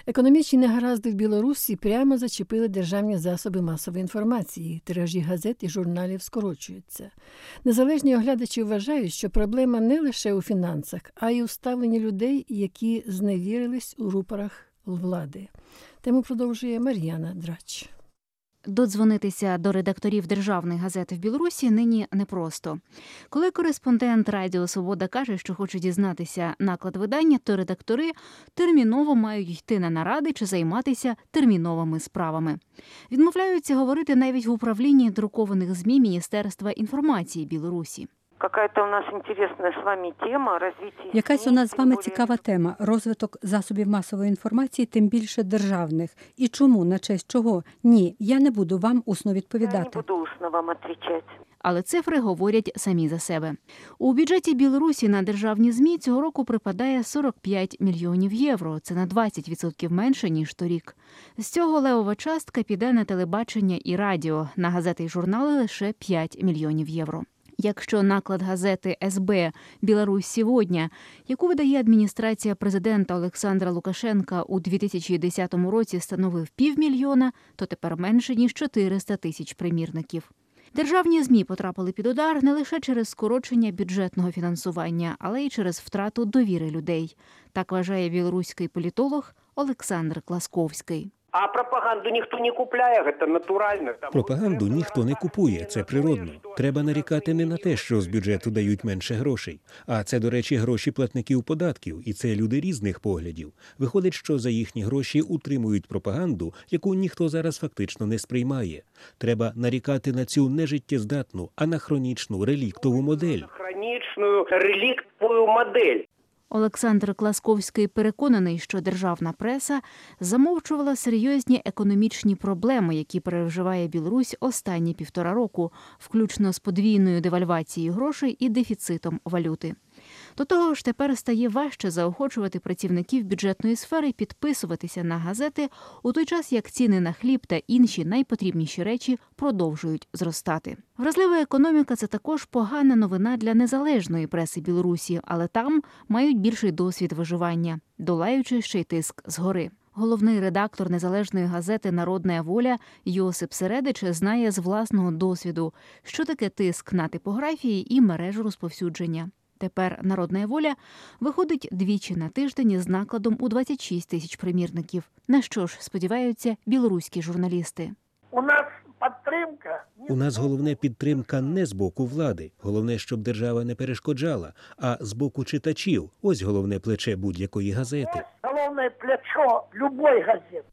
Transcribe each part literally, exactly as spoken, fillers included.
Економічні негаразди в Білорусі прямо зачепили державні засоби масової інформації. Тиражі газет і журналів скорочуються. Незалежні оглядачі вважають, що проблема не лише у фінансах, а й у ставленні людей, які зневірились у рупорах влади. Тему продовжує Мар'яна Драч. Додзвонитися до редакторів державних газет в Білорусі нині непросто. Коли кореспондент Радіо Свобода каже, що хоче дізнатися наклад видання, то редактори терміново мають йти на наради чи займатися терміновими справами. Відмовляються говорити навіть в управлінні друкованих ЗМІ Міністерства інформації Білорусі. Какая-то у нас інтересна з вами тема розвитку. Якась у нас з вами цікава тема – розвиток засобів масової інформації, тим більше державних. І чому, на честь чого? Ні, я не буду вам усно відповідати. Я не буду усно вам відповідати. Але цифри говорять самі за себе. У бюджеті Білорусі на державні ЗМІ цього року припадає сорок п'ять мільйонів євро. Це на двадцять відсотків менше, ніж торік. З цього левова частка піде на телебачення і радіо. На газети й журнали лише п'ять мільйонів євро. Якщо наклад газети ес бе «Білорусь сьогодні», яку видає адміністрація президента Олександра Лукашенка, у дві тисячі десятому році становив півмільйона, то тепер менше, ніж чотириста тисяч примірників. Державні ЗМІ потрапили під удар не лише через скорочення бюджетного фінансування, але й через втрату довіри людей. Так вважає білоруський політолог Олександр Класковський. А пропаганду ніхто не купляє, це натурально. Пропаганду ніхто не купує, це природно. Треба нарікати не на те, що з бюджету дають менше грошей. А це, до речі, гроші платників податків, і це люди різних поглядів. Виходить, що за їхні гроші утримують пропаганду, яку ніхто зараз фактично не сприймає. Треба нарікати на цю нежиттєздатну, анахронічну, реліктову модель. Анахронічну, реліктову модель. Олександр Класковський переконаний, що державна преса замовчувала серйозні економічні проблеми, які переживає Білорусь останні півтора року, включно з подвійною девальвацією грошей і дефіцитом валюти. До того ж, тепер стає важче заохочувати працівників бюджетної сфери підписуватися на газети, у той час як ціни на хліб та інші найпотрібніші речі продовжують зростати. Вразлива економіка – це також погана новина для незалежної преси Білорусі, але там мають більший досвід виживання, долаючи ще й тиск згори. Головний редактор незалежної газети «Народна воля» Йосип Середич знає з власного досвіду, що таке тиск на типографії і мережу розповсюдження. Тепер «Народна воля» виходить двічі на тиждень із накладом у двадцять шість тисяч примірників. На що ж сподіваються білоруські журналісти? У нас підтримка. У нас головне підтримка не з боку влади. Головне, щоб держава не перешкоджала, а з боку читачів. Ось головне плече будь-якої газети. Головне плечо будь-якої газети.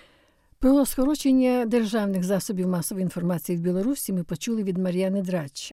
Про скорочення державних засобів масової інформації в Білорусі ми почули від Мар'яни Драч.